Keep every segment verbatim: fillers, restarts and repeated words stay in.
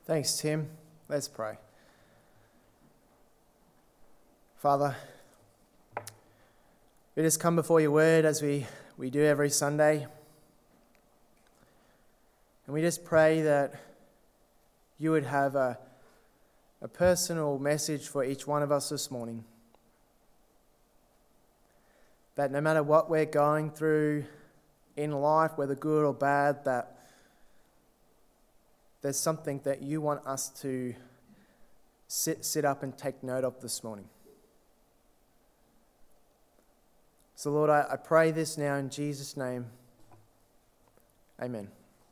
Thanks, Tim. Let's pray. Father, we just come before your word as we, we do every Sunday. And we just pray that you would have a, a personal message for each one of us this morning. That no matter what we're going through in life, whether good or bad, that there's something that you want us to sit, sit up and take note of this morning. So Lord, I, I pray this now in Jesus' name. Amen.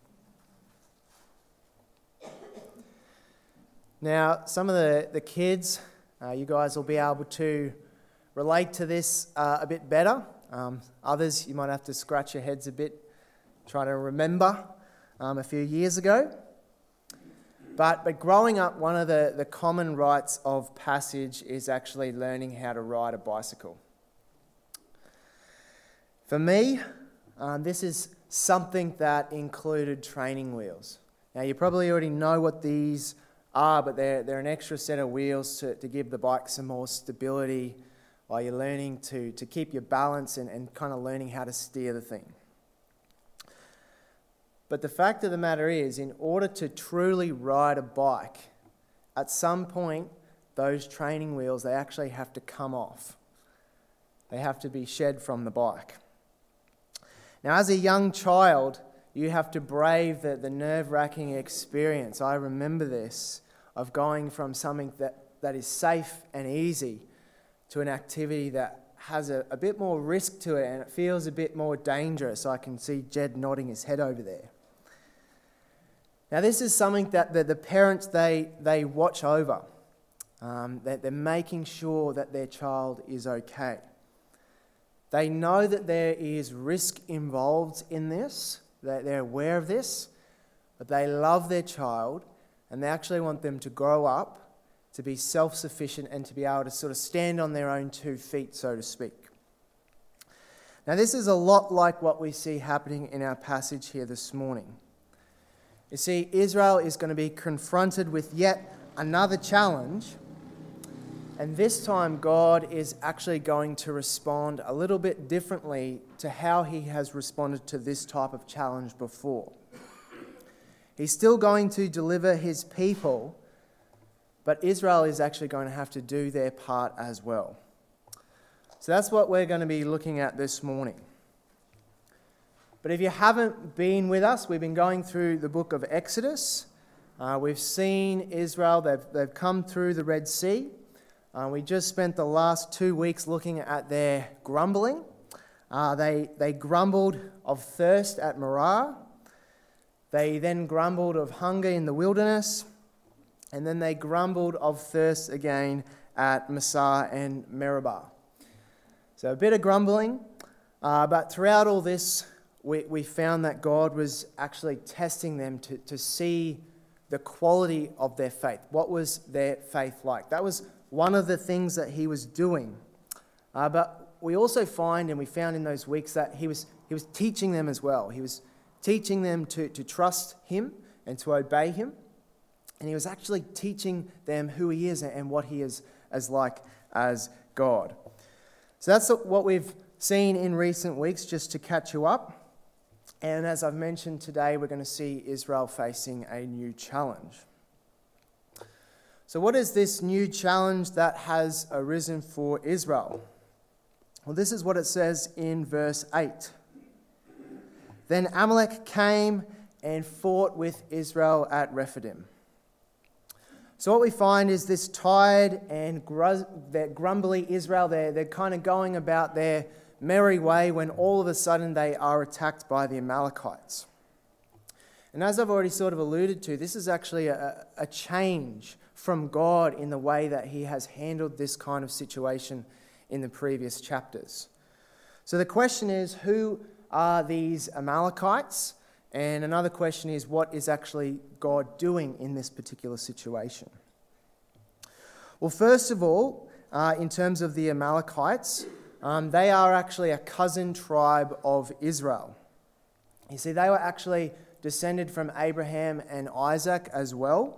Now, some of the, the kids, uh, you guys will be able to relate to this uh, a bit better. Um, others, you might have to scratch your heads a bit, trying to remember um, a few years ago. But, but growing up, one of the, the common rites of passage is actually learning how to ride a bicycle. For me, um, this is something that included training wheels. Now, you probably already know what these are, but they're, they're an extra set of wheels to, to give the bike some more stability while you're learning to, to keep your balance and, and kind of learning how to steer the thing. But the fact of the matter is, in order to truly ride a bike, at some point, those training wheels, they actually have to come off. They have to be shed from the bike. Now, as a young child, you have to brave the, the nerve-wracking experience. I remember this, of going from something that, that is safe and easy to an activity that has a, a bit more risk to it and it feels a bit more dangerous. I can see Jed nodding his head over there. Now, this is something that the, the parents, they, they watch over. Um, that they're making sure that their child is okay. They know that there is risk involved in this, that they're aware of this, but they love their child and they actually want them to grow up, to be self-sufficient and to be able to sort of stand on their own two feet, so to speak. Now, this is a lot like what we see happening in our passage here this morning. You see, Israel is going to be confronted with yet another challenge, and this time God is actually going to respond a little bit differently to how he has responded to this type of challenge before. He's still going to deliver his people, but Israel is actually going to have to do their part as well. So that's what we're going to be looking at this morning. But if you haven't been with us, we've been going through the book of Exodus. Uh, we've seen Israel, they've, they've come through the Red Sea. Uh, we just spent the last two weeks looking at their grumbling. Uh, they, they grumbled of thirst at Marah. They then grumbled of hunger in the wilderness. And then they grumbled of thirst again at Massah and Meribah. So a bit of grumbling. Uh, but throughout all this, we, we found that God was actually testing them to, to see the quality of their faith. What was their faith like? That was one of the things that he was doing. Uh, but we also find, and we found in those weeks, that he was he was teaching them as well. He was teaching them to, to trust him and to obey him. And he was actually teaching them who he is and what he is as like as God. So that's what we've seen in recent weeks, just to catch you up. And as I've mentioned today, we're going to see Israel facing a new challenge. So what is this new challenge that has arisen for Israel? Well, this is what it says in verse eight. Then Amalek came and fought with Israel at Rephidim. So what we find is this tired and gru- grumbly Israel, they're, they're kind of going about their merry way when all of a sudden they are attacked by the Amalekites. And as I've already sort of alluded to, this is actually a, a change from God in the way that he has handled this kind of situation in the previous chapters. So the question is, who are these Amalekites? And another question is, what is actually God doing in this particular situation? Well, first of all, uh, in terms of the Amalekites, um, they are actually a cousin tribe of Israel. You see, they were actually descended from Abraham and Isaac as well.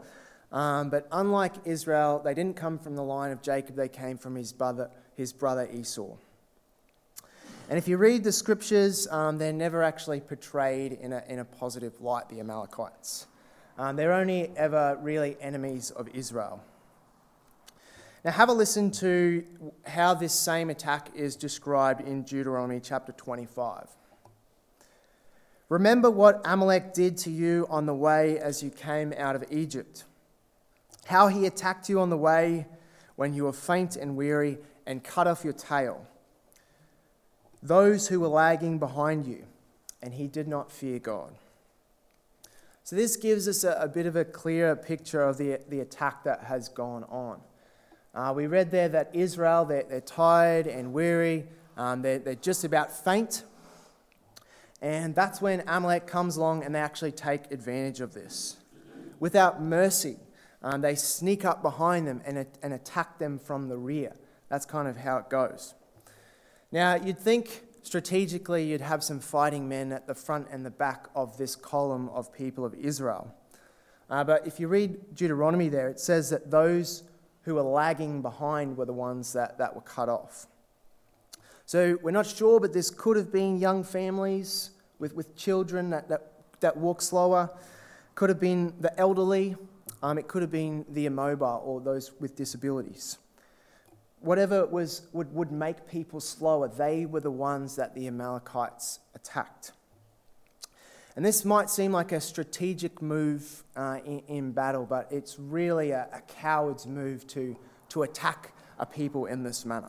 Um, but unlike Israel, they didn't come from the line of Jacob, they came from his brother, his brother Esau. And if you read the scriptures, um, they're never actually portrayed in a, in a positive light, the Amalekites. Um, they're only ever really enemies of Israel. Now have a listen to how this same attack is described in Deuteronomy chapter twenty-five. Remember what Amalek did to you on the way as you came out of Egypt, how he attacked you on the way when you were faint and weary and cut off your tail, those who were lagging behind you, and he did not fear God. So this gives us a, a bit of a clearer picture of the, the attack that has gone on. Uh, we read there that Israel, they're, they're tired and weary, um, they're, they're just about faint, and that's when Amalek comes along and they actually take advantage of this. Without mercy, um, they sneak up behind them and, and attack them from the rear. That's kind of how it goes. Now, you'd think strategically you'd have some fighting men at the front and the back of this column of people of Israel. Uh, but if you read Deuteronomy there, it says that those who were lagging behind were the ones that, that were cut off. So we're not sure, but this could have been young families with, with children that, that, that walk slower. Could have been the elderly. Um, it could have been the immobile or those with disabilities. Whatever was would, would make people slower, they were the ones that the Amalekites attacked. And this might seem like a strategic move uh, in, in battle, but it's really a, a coward's move to, to attack a people in this manner.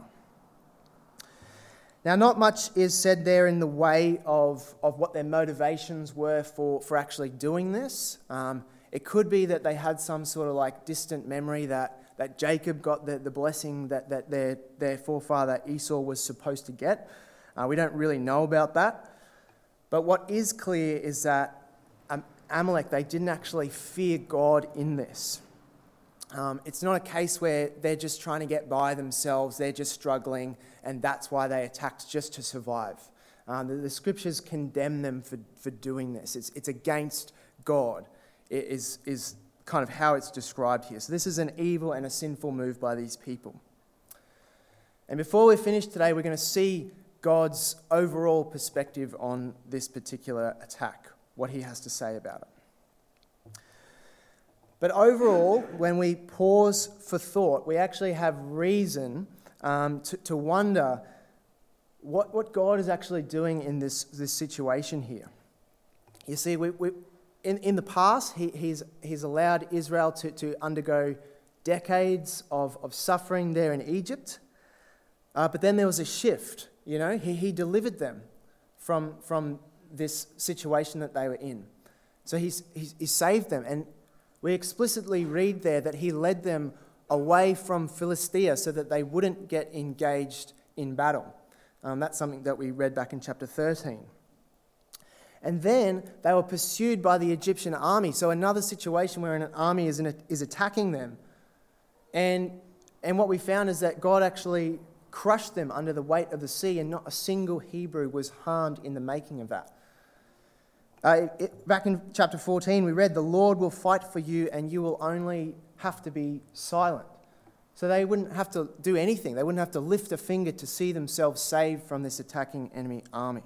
Now, not much is said there in the way of, of what their motivations were for, for actually doing this. Um, it could be that they had some sort of like distant memory that that Jacob got the, the blessing that, that their, their forefather Esau was supposed to get. Uh, we don't really know about that. But what is clear is that um, Amalek, they didn't actually fear God in this. Um, it's not a case where they're just trying to get by themselves, they're just struggling, and that's why they attacked just to survive. Um, the, the scriptures condemn them for, for doing this. It's, it's against God. It is is kind of how it's described here. So this is an evil and a sinful move by these people. And before we finish today, we're going to see God's overall perspective on this particular attack, what he has to say about it. But overall, when we pause for thought, we actually have reason um, to, to wonder what, what God is actually doing in this, this situation here. You see, we... we In, in the past, he, he's, he's allowed Israel to, to undergo decades of, of suffering there in Egypt. Uh, but then there was a shift, you know. He, he delivered them from, from this situation that they were in. So he's, he's, he saved them. And we explicitly read there that he led them away from Philistia so that they wouldn't get engaged in battle. Um, that's something that we read back in chapter thirteen. And then they were pursued by the Egyptian army. So another situation where an army is, in a, is attacking them. And, and what we found is that God actually crushed them under the weight of the sea, and not a single Hebrew was harmed in the making of that. Uh, it, back in chapter fourteen, we read, "The Lord will fight for you, and you will only have to be silent." So they wouldn't have to do anything. They wouldn't have to lift a finger to see themselves saved from this attacking enemy army.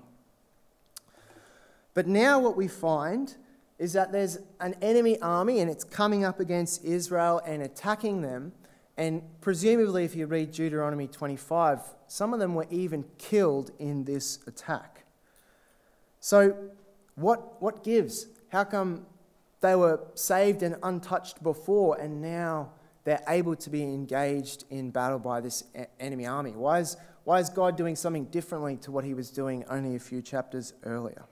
But now what we find is that there's an enemy army and it's coming up against Israel and attacking them. And presumably, if you read Deuteronomy twenty-five, some of them were even killed in this attack. So what, what gives? How come they were saved and untouched before and now they're able to be engaged in battle by this enemy army? Why is, why is God doing something differently to what he was doing only a few chapters earlier?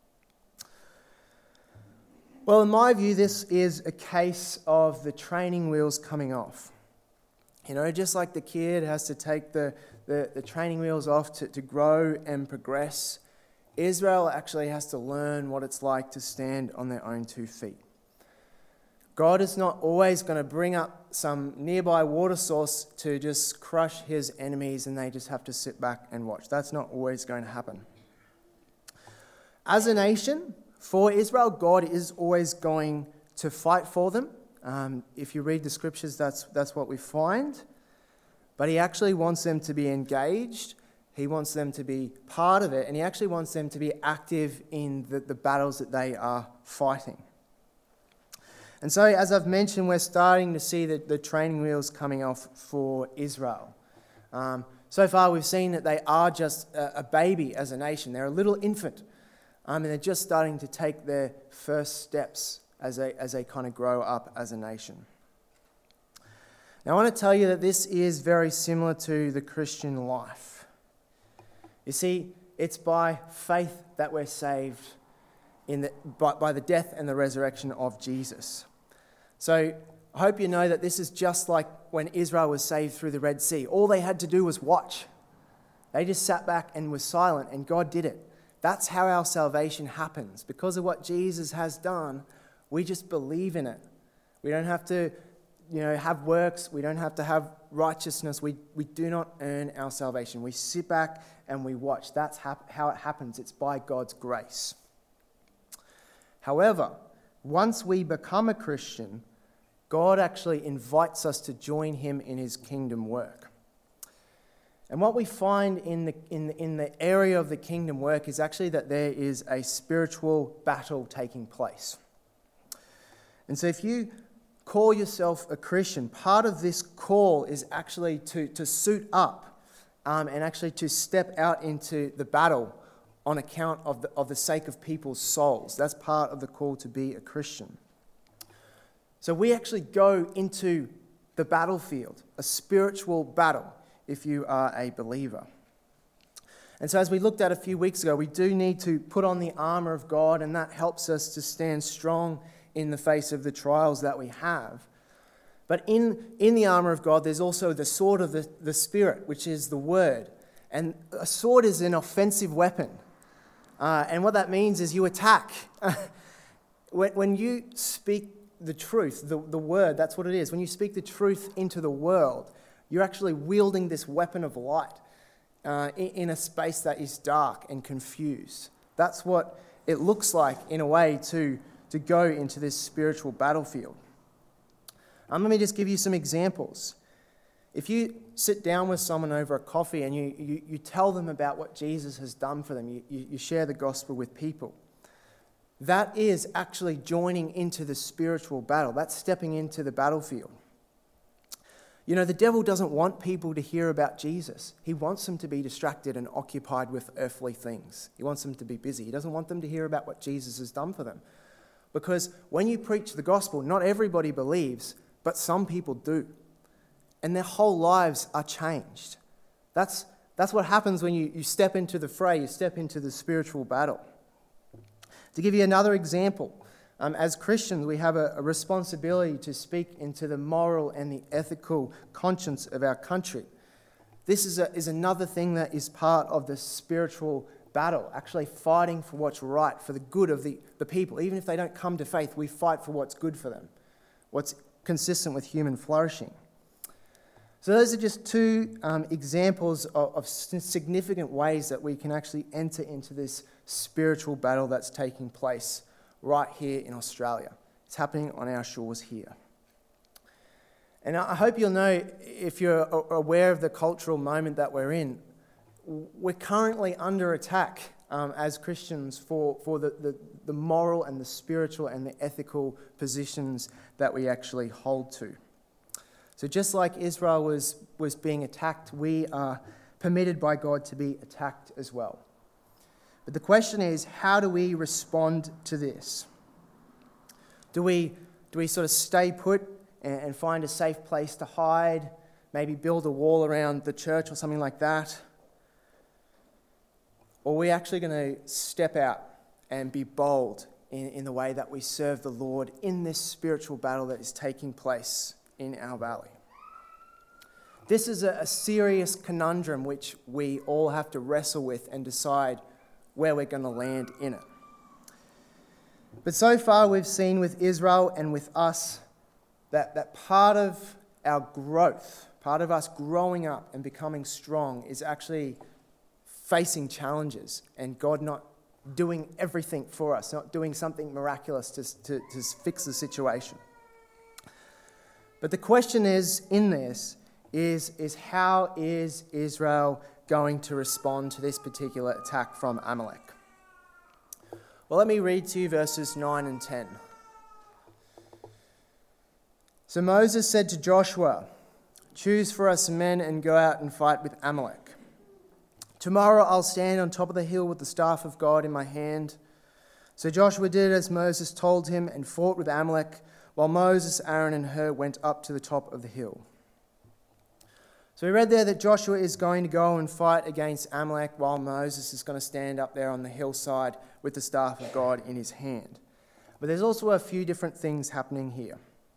Well, in my view, this is a case of the training wheels coming off. You know, just like the kid has to take the, the, the training wheels off to, to grow and progress, Israel actually has to learn what it's like to stand on their own two feet. God is not always going to bring up some nearby water source to just crush his enemies and they just have to sit back and watch. That's not always going to happen. As a nation, for Israel, God is always going to fight for them. Um, if you read the scriptures, that's, that's what we find. But he actually wants them to be engaged. He wants them to be part of it. And he actually wants them to be active in the, the battles that they are fighting. And so, as I've mentioned, we're starting to see the, the training wheels coming off for Israel. Um, so far, we've seen that they are just a, a baby as a nation. They're a little infant. Um, and they're just starting to take their first steps as they, as they kind of grow up as a nation. Now, I want to tell you that this is very similar to the Christian life. You see, it's by faith that we're saved in the, by, by the death and the resurrection of Jesus. So I hope you know that this is just like when Israel was saved through the Red Sea. All they had to do was watch. They just sat back and were silent, and God did it. That's how our salvation happens. Because of what Jesus has done, we just believe in it. We don't have to, you know, have works. We don't have to have righteousness. We, we do not earn our salvation. We sit back and we watch. That's hap- how it happens. It's by God's grace. However, once we become a Christian, God actually invites us to join him in his kingdom work. And what we find in the, in, the, in the area of the kingdom work is actually that there is a spiritual battle taking place. And so if you call yourself a Christian, part of this call is actually to, to suit up um, and actually to step out into the battle on account of the, of the sake of people's souls. That's part of the call to be a Christian. So we actually go into the battlefield, a spiritual battle, if you are a believer. And so as we looked at a few weeks ago, we do need to put on the armor of God, and that helps us to stand strong in the face of the trials that we have. But in, in the armor of God, there's also the sword of the, the Spirit, which is the word. And a sword is an offensive weapon. Uh, and what that means is you attack. when, when you speak the truth, the, the word, that's what it is. When you speak the truth into the world, you're actually wielding this weapon of light uh, in, in a space that is dark and confused. That's what it looks like in a way to, to go into this spiritual battlefield. Um, let me just give you some examples. If you sit down with someone over a coffee and you, you, you tell them about what Jesus has done for them, you, you, you share the gospel with people, that is actually joining into the spiritual battle. That's stepping into the battlefield. You know, the devil doesn't want people to hear about Jesus. He wants them to be distracted and occupied with earthly things. He wants them to be busy. He doesn't want them to hear about what Jesus has done for them. Because when you preach the gospel, not everybody believes, but some people do. And their whole lives are changed. That's, that's what happens when you, you step into the fray, you step into the spiritual battle. To give you another example, um, as Christians, we have a, a responsibility to speak into the moral and the ethical conscience of our country. This is, a, is another thing that is part of the spiritual battle, actually fighting for what's right, for the good of the, the people. Even if they don't come to faith, we fight for what's good for them, what's consistent with human flourishing. So those are just two um, examples of, of significant ways that we can actually enter into this spiritual battle that's taking place right here in Australia. It's happening on our shores here. And I hope you'll know, if you're aware of the cultural moment that we're in, we're currently under attack um, as Christians for, for the, the, the moral and the spiritual and the ethical positions that we actually hold to. So just like Israel was, was being attacked, we are permitted by God to be attacked as well. But the question is, how do we respond to this? Do we, do we sort of stay put and, and find a safe place to hide, maybe build a wall around the church or something like that? Or are we actually going to step out and be bold in, in the way that we serve the Lord in this spiritual battle that is taking place in our valley? This is a, a serious conundrum which we all have to wrestle with and decide where we're going to land in it. But so far we've seen with Israel and with us that, that part of our growth, part of us growing up and becoming strong is actually facing challenges and God not doing everything for us, not doing something miraculous to, to, to fix the situation. But the question is, in this, is, is how is Israel going to respond to this particular attack from Amalek? Well, let me read to you verses nine and ten. So Moses said to Joshua, "Choose for us men and go out and fight with Amalek. Tomorrow I'll stand on top of the hill with the staff of God in my hand." So Joshua did as Moses told him and fought with Amalek, while Moses, Aaron and Hur went up to the top of the hill. So we read there that Joshua is going to go and fight against Amalek while Moses is going to stand up there on the hillside with the staff of God in his hand. But there's also a few different things happening here.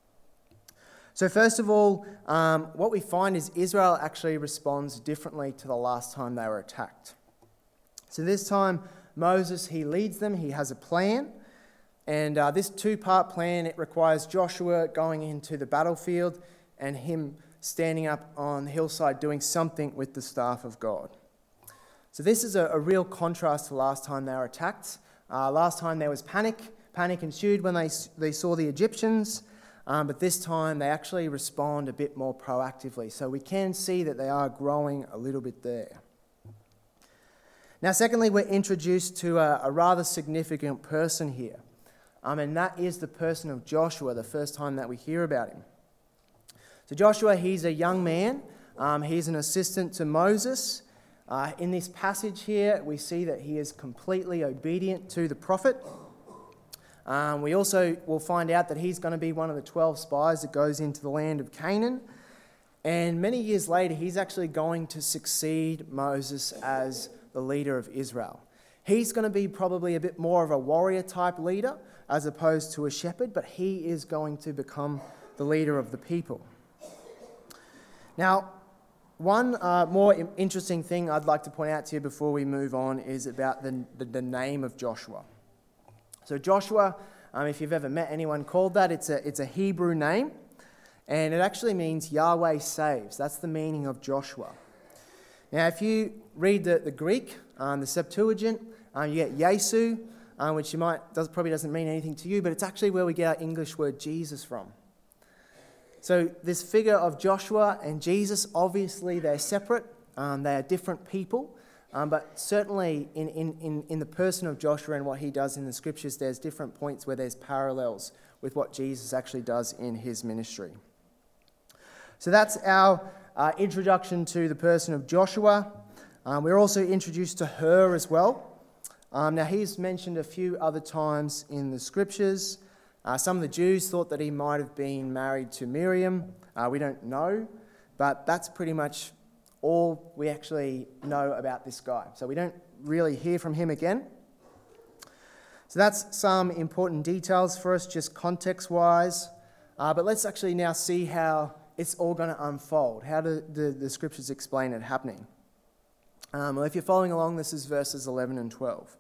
So first of all, um, what we find is Israel actually responds differently to the last time they were attacked. So this time, Moses, he leads them, he has a plan. And uh, this two-part plan, it requires Joshua going into the battlefield and him standing up on the hillside doing something with the staff of God. So this is a, a real contrast to last time they were attacked. Uh, last time there was panic. Panic ensued when they, they saw the Egyptians. Um, but this time they actually respond a bit more proactively. So we can see that they are growing a little bit there. Now, secondly, we're introduced to a, a rather significant person here. Um, and that is the person of Joshua, the first time that we hear about him. So Joshua, he's a young man. Um, he's an assistant to Moses. Uh, in this passage here, we see that he is completely obedient to the prophet. Um, we also will find out that he's going to be one of the twelve spies that goes into the land of Canaan. And many years later, he's actually going to succeed Moses as the leader of Israel. He's going to be probably a bit more of a warrior type leader as opposed to a shepherd, but he is going to become the leader of the people. Now, one uh, more interesting thing I'd like to point out to you before we move on is about the, the, the name of Joshua. So Joshua, um, if you've ever met anyone called that, it's a, it's a Hebrew name, and it actually means Yahweh saves. That's the meaning of Joshua. Now, if you read the, the Greek, um, the Septuagint, um, you get Yesu, um, which you might does, probably doesn't mean anything to you, but it's actually where we get our English word Jesus from. So this figure of Joshua and Jesus, obviously they're separate. Um, they are different people. Um, but certainly in, in, in, in the person of Joshua and what he does in the scriptures, there's different points where there's parallels with what Jesus actually does in his ministry. So that's our uh, introduction to the person of Joshua. Um, we're also introduced to Hur as well. Um, now he's mentioned a few other times in the scriptures. Uh, some of the Jews thought that he might have been married to Miriam. Uh, we don't know, but that's pretty much all we actually know about this guy. So we don't really hear from him again. So that's some important details for us, just context-wise. Uh, but let's actually now see how it's all going to unfold. How do the, the scriptures explain it happening? Um, well, if you're following along, this is verses eleven and twelve.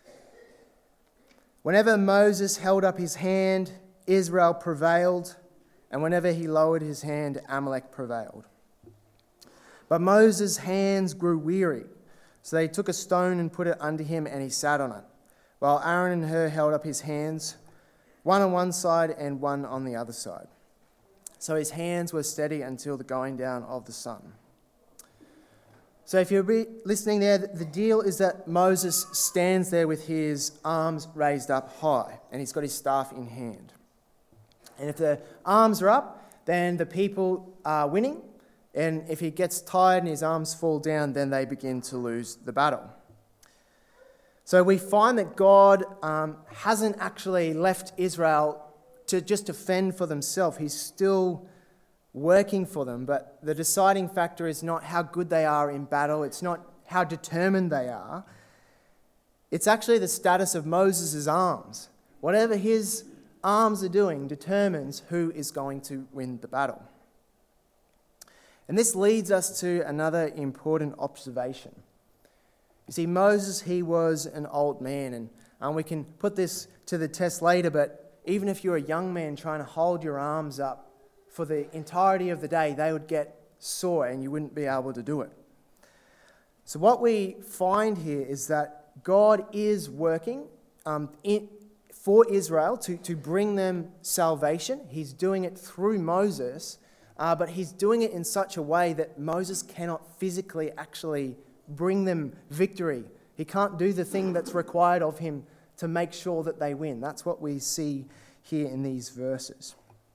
Whenever Moses held up his hand, Israel prevailed, and whenever he lowered his hand, Amalek prevailed. But Moses' hands grew weary, so they took a stone and put it under him, and he sat on it, while Aaron and Hur held up his hands, one on one side and one on the other side. So his hands were steady until the going down of the sun. So if you're re- listening there, the deal is that Moses stands there with his arms raised up high, and he's got his staff in hand. And if the arms are up, then the people are winning. And if he gets tired and his arms fall down, then they begin to lose the battle. So we find that God um, hasn't actually left Israel to just defend for themselves. He's still working for them, but the deciding factor is not how good they are in battle. It's not how determined they are. It's actually the status of Moses' arms. Whatever his arms are doing determines who is going to win the battle. And this leads us to another important observation. You see, Moses, he was an old man, and um, we can put this to the test later, but even if you're a young man trying to hold your arms up for the entirety of the day, they would get sore and you wouldn't be able to do it. So what we find here is that God is working um, in, for Israel to, to bring them salvation. He's doing it through Moses, uh, but he's doing it in such a way that Moses cannot physically actually bring them victory. He can't do the thing that's required of him to make sure that they win. That's what we see here in these verses.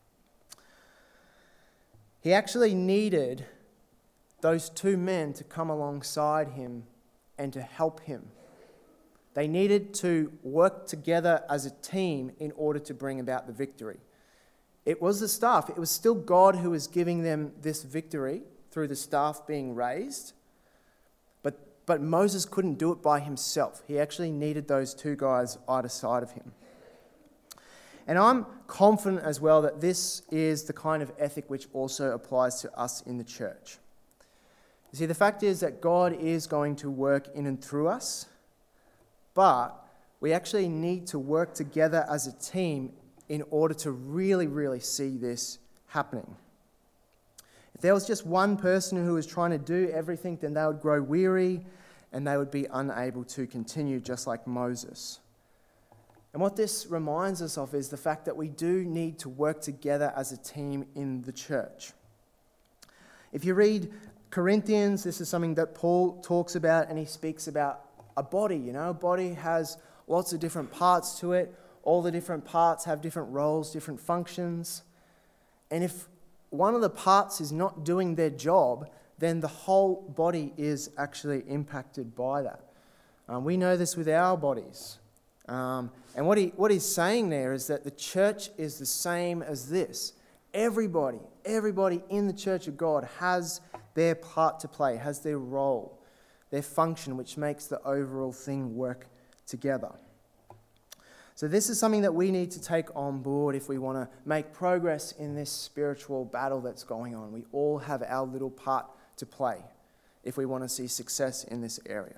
He actually needed those two men to come alongside him and to help him. They needed to work together as a team in order to bring about the victory. It was the staff. It was still God who was giving them this victory through the staff being raised. But, but Moses couldn't do it by himself. He actually needed those two guys either side of him. And I'm confident as well that this is the kind of ethic which also applies to us in the church. You see, the fact is that God is going to work in and through us, but we actually need to work together as a team in order to really, really see this happening. If there was just one person who was trying to do everything, then they would grow weary and they would be unable to continue, just like Moses. And what this reminds us of is the fact that we do need to work together as a team in the church. If you read Corinthians, this is something that Paul talks about, and he speaks about a body. You know, a body has lots of different parts to it. All the different parts have different roles, different functions. And if one of the parts is not doing their job, then the whole body is actually impacted by that. Um, we know this with our bodies. Um, and what he what he's saying there is that the church is the same as this. Everybody, everybody in the church of God has their part to play, has their role, their function, which makes the overall thing work together. So this is something that we need to take on board if we want to make progress in this spiritual battle that's going on. We all have our little part to play if we want to see success in this area.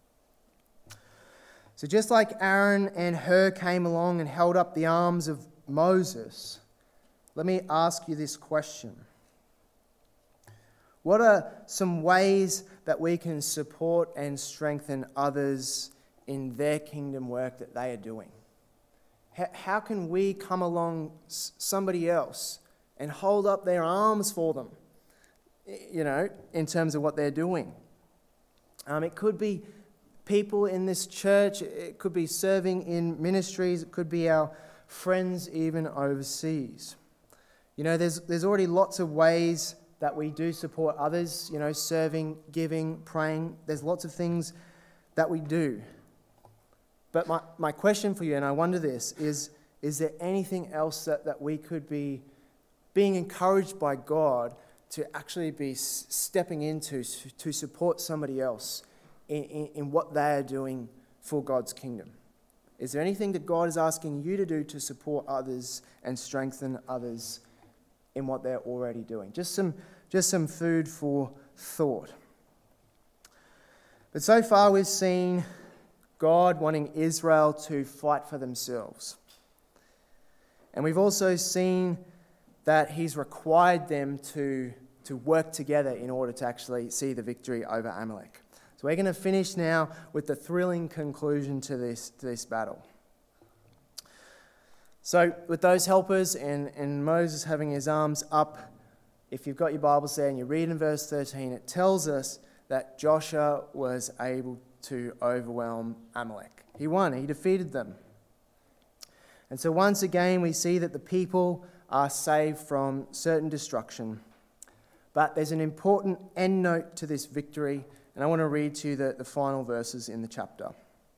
So just like Aaron and Hur came along and held up the arms of Moses, let me ask you this question. What are some ways that we can support and strengthen others in their kingdom work that they are doing? How can we come along somebody else and hold up their arms for them, you know, in terms of what they're doing? Um, it could be people in this church, it could be serving in ministries, it could be our friends even overseas. You know, there's there's already lots of ways that we do support others, you know, serving, giving, praying. There's lots of things that we do. But my, my question for you, and I wonder this, is is there anything else that, that we could be being encouraged by God to actually be s- stepping into to support somebody else In, in, in what they are doing for God's kingdom? Is there anything that God is asking you to do to support others and strengthen others in what they're already doing? Just some, just some food for thought. But so far we've seen God wanting Israel to fight for themselves. And we've also seen that he's required them to, to work together in order to actually see the victory over Amalek. So we're going to finish now with the thrilling conclusion to this, to this battle. So with those helpers and, and Moses having his arms up, if you've got your Bibles there and you read in verse thirteen, it tells us that Joshua was able to overwhelm Amalek. He won, he defeated them. And so once again we see that the people are saved from certain destruction. But there's an important end note to this victory. And I want to read to you the, the final verses in the chapter.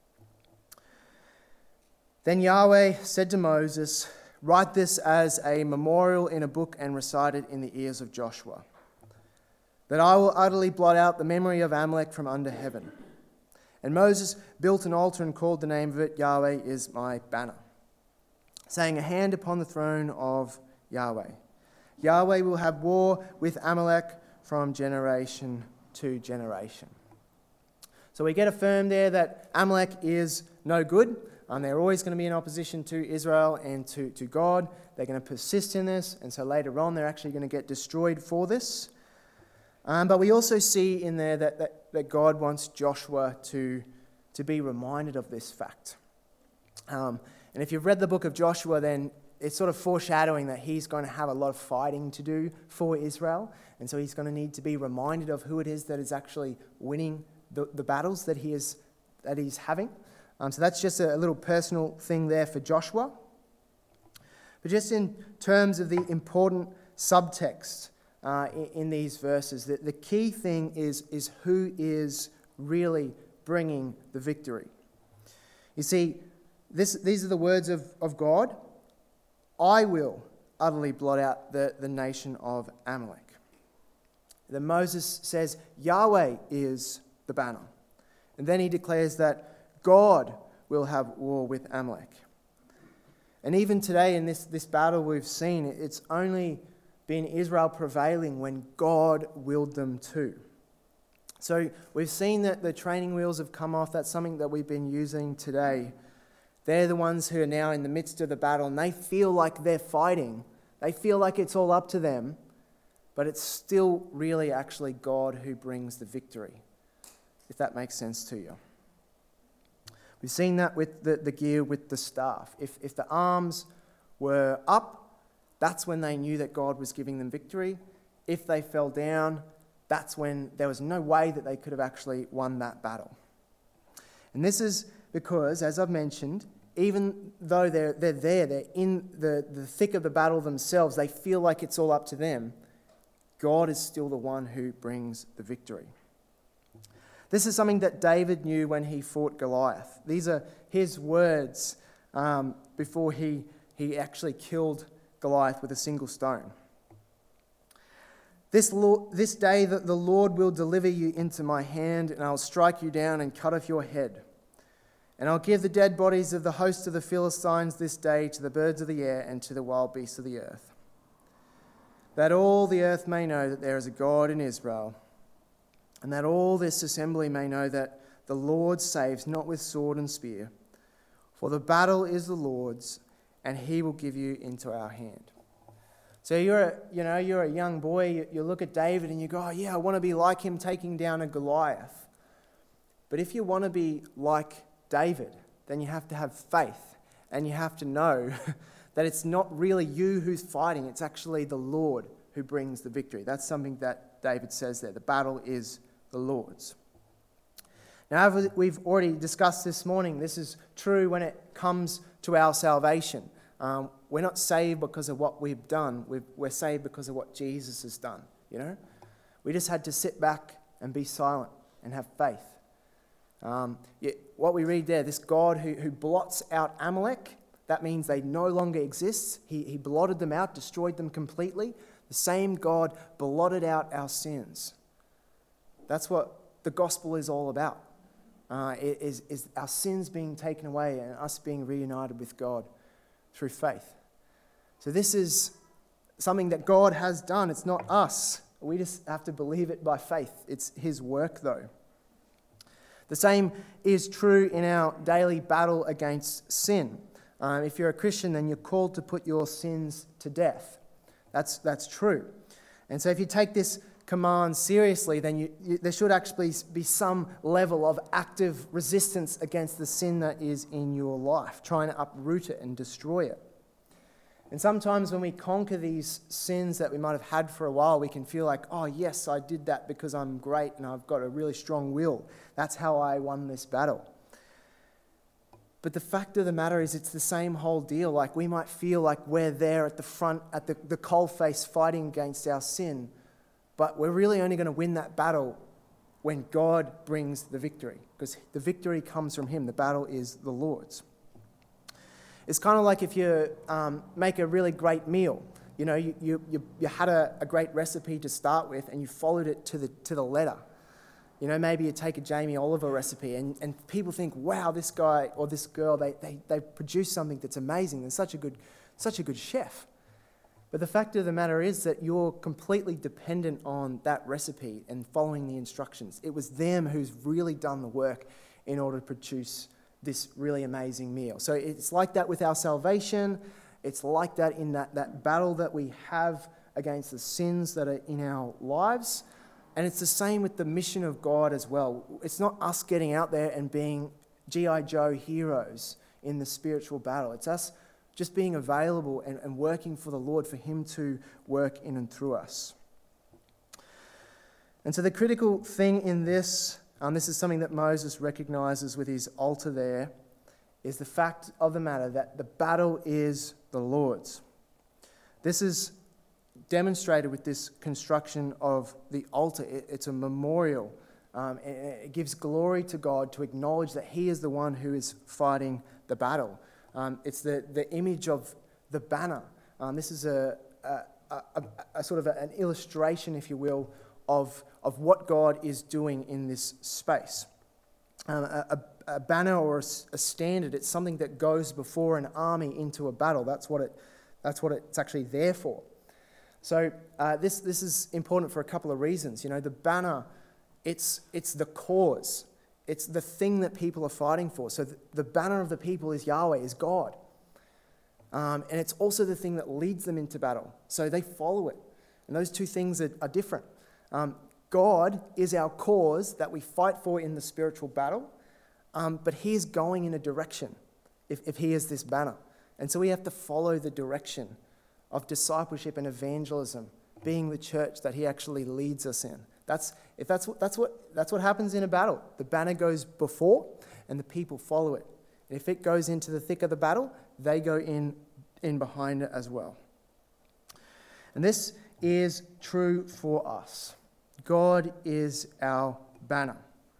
Then Yahweh said to Moses, "Write this as a memorial in a book and recite it in the ears of Joshua, that I will utterly blot out the memory of Amalek from under heaven." And Moses built an altar and called the name of it, "Yahweh is my banner," saying, "A hand upon the throne of Yahweh. Yahweh will have war with Amalek from generation to generation." So we get affirmed there that Amalek is no good. Um, they're always going to be in opposition to Israel and to, to God. They're going to persist in this, and so later on they're actually going to get destroyed for this. Um, but we also see in there that, that, that God wants Joshua to, to be reminded of this fact. Um, And if you've read the book of Joshua, then it's sort of foreshadowing that he's going to have a lot of fighting to do for Israel. And so he's going to need to be reminded of who it is that is actually winning the, the battles that he is that he's having. Um, so that's just a, a little personal thing there for Joshua. But just in terms of the important subtext uh, in, in these verses, the, the key thing is, is who is really bringing the victory. You see, this, these are the words of, of God. I will utterly blot out the, the nation of Amalek. Then Moses says, Yahweh is the banner. And then he declares that God will have war with Amalek. And even today in this, this battle we've seen, it's only been Israel prevailing when God willed them to. So we've seen that the training wheels have come off. That's something that we've been using today. They're the ones who are now in the midst of the battle, and they feel like they're fighting. They feel like it's all up to them, but it's still really actually God who brings the victory, if that makes sense to you. We've seen that with the, the gear with the staff. If, if the arms were up, that's when they knew that God was giving them victory. If they fell down, that's when there was no way that they could have actually won that battle. And this is because, as I've mentioned, even though they're, they're there, they're in the, the thick of the battle themselves, they feel like it's all up to them, God is still the one who brings the victory. This is something that David knew when he fought Goliath. These are his words um, before he, he actually killed Goliath with a single stone. This, Lord, this day that the Lord will deliver you into my hand, and I'll strike you down and cut off your head. And I'll give the dead bodies of the host of the Philistines this day to the birds of the air and to the wild beasts of the earth, that all the earth may know that there is a God in Israel, and that all this assembly may know that the Lord saves not with sword and spear, for the battle is the Lord's, and he will give you into our hand. So you're a, you know, you're a young boy, you, you look at David and you go, oh yeah, I want to be like him taking down a Goliath. But if you want to be like David, then you have to have faith, and you have to know that it's not really you who's fighting, it's actually the Lord who brings the victory. That's something that David says there. The battle is the Lord's. Now, as we've already discussed this morning, this is true when it comes to our salvation. Um, we're not saved because of what we've done. We've, we're saved because of what Jesus has done, you know? We just had to sit back and be silent and have faith. Um, yeah, what we read there, this God who, who blots out Amalek, that means they no longer exist. He, he blotted them out, destroyed them completely. The same God blotted out our sins. That's what the gospel is all about. Uh, is, is our sins being taken away and us being reunited with God through faith. So this is something that God has done. It's not us. We just have to believe it by faith. It's his work though. The same is true in our daily battle against sin. Um, if you're a Christian, then you're called to put your sins to death. That's, that's true. And so if you take this command seriously, then you, you, there should actually be some level of active resistance against the sin that is in your life, trying to uproot it and destroy it. And sometimes when we conquer these sins that we might have had for a while, we can feel like, oh yes, I did that because I'm great and I've got a really strong will. That's how I won this battle. But the fact of the matter is it's the same whole deal. Like we might feel like we're there at the front, at the, the coalface fighting against our sin, but we're really only going to win that battle when God brings the victory, because the victory comes from him. The battle is the Lord's. It's kind of like if you um, make a really great meal. You know, you, you, you, you had a, a great recipe to start with and you followed it to the, to the letter. You know, maybe you take a Jamie Oliver recipe and, and people think, wow, this guy or this girl, they, they, they produce something that's amazing. They're such a good, such a good chef. But the fact of the matter is that you're completely dependent on that recipe and following the instructions. It was them who's really done the work in order to produce this really amazing meal. So it's like that with our salvation. It's like that in that, that battle that we have against the sins that are in our lives. And it's the same with the mission of God as well. It's not us getting out there and being G I Joe heroes in the spiritual battle. It's us just being available and, and working for the Lord, for him to work in and through us. And so the critical thing in this, um, this is something that Moses recognizes with his altar there, is the fact of the matter that the battle is the Lord's. This is demonstrated with this construction of the altar. It, it's a memorial. Um, it, it gives glory to God to acknowledge that he is the one who is fighting the battle. Um, it's the, the image of the banner. Um, this is a, a, a, a, a sort of a, an illustration, if you will, of, of what God is doing in this space. Um, a, a banner or a, a standard, it's something that goes before an army into a battle. That's what it. That's what it's actually there for. So uh, this this is important for a couple of reasons. You know, the banner, it's it's the cause. It's the thing that people are fighting for. So the, the banner of the people is Yahweh, is God. Um, and it's also the thing that leads them into battle. So they follow it. And those two things are, are different. Um, God is our cause that we fight for in the spiritual battle. Um, but he is going in a direction if, if he is this banner. And so we have to follow the direction of discipleship and evangelism, being the church that he actually leads us in. That's if that's what that's what that's what happens in a battle. The banner goes before and the people follow it. And if it goes into the thick of the battle, they go in in behind it as well. And this is true for us. God is our banner.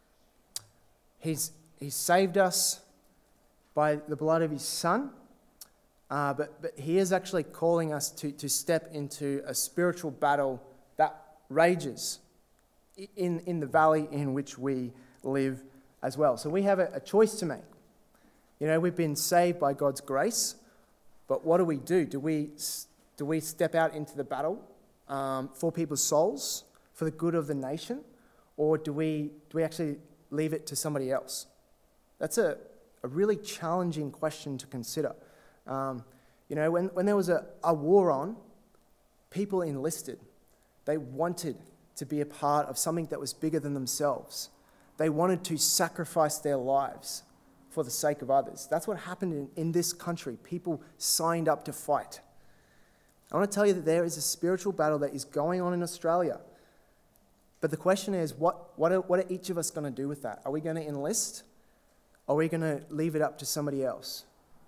He's He saved us by the blood of his Son, uh, but, but he is actually calling us to, to step into a spiritual battle that rages in, in the valley in which we live as well. So we have a, a choice to make. You know, we've been saved by God's grace, but what do we do? Do we, do we step out into the battle um, for people's souls, for the good of the nation, or do we, do we actually leave it to somebody else? That's a, a really challenging question to consider. Um, you know, when, when there was a, a war on, people enlisted. They wanted to be a part of something that was bigger than themselves. They wanted to sacrifice their lives for the sake of others. That's what happened in, in this country. People signed up to fight. I want to tell you that there is a spiritual battle that is going on in Australia. But the question is, what, what, are, what are each of us going to do with that? Are we going to enlist? Or are we going to leave it up to somebody else?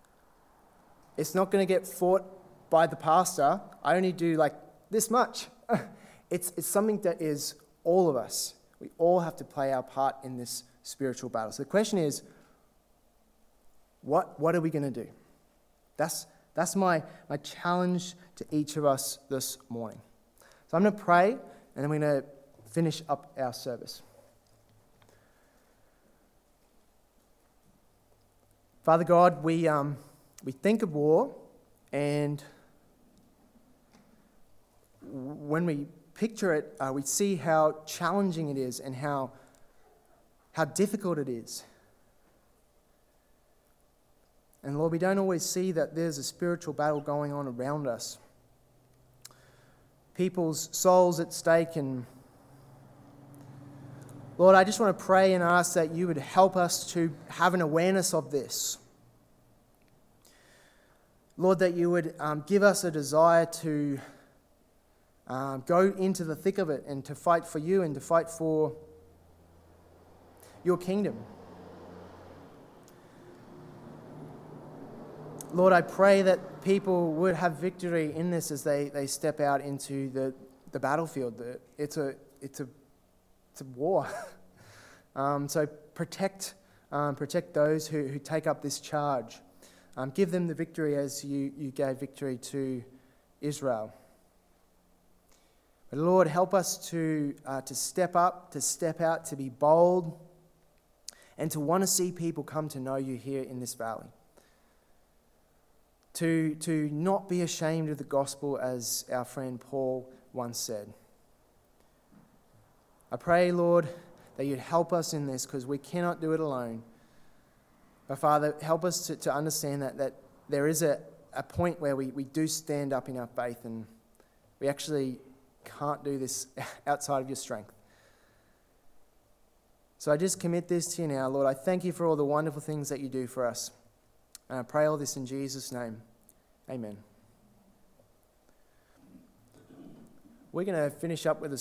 It's not going to get fought by the pastor. I only do like this much. it's, it's something that is all of us. We all have to play our part in this spiritual battle. So the question is, what, what are we going to do? That's, that's my, my challenge to each of us this morning. So I'm going to pray, and then we're going to finish up our service. Father God, we um, we think of war, and when we picture it, uh, we see how challenging it is and how how difficult it is. And Lord, we don't always see that there's a spiritual battle going on around us. People's souls at stake, and Lord, I just want to pray and ask that you would help us to have an awareness of this. Lord, that you would um, give us a desire to um, go into the thick of it and to fight for you and to fight for your kingdom. Lord, I pray that people would have victory in this as they, they step out into the, the battlefield. The, it's a it's a it's a war. um, so protect um, protect those who, who take up this charge. Um, give them the victory as you, you gave victory to Israel. But Lord, help us to uh, to step up, to step out, to be bold, and to want to see people come to know you here in this valley. To, to not be ashamed of the gospel, as our friend Paul once said. I pray, Lord, that you'd help us in this, because we cannot do it alone. But Father, help us to, to understand that, that there is a, a point where we, we do stand up in our faith, and we actually can't do this outside of your strength. So I just commit this to you now, Lord. I thank you for all the wonderful things that you do for us. And I pray all this in Jesus' name. Amen. We're going to finish up with a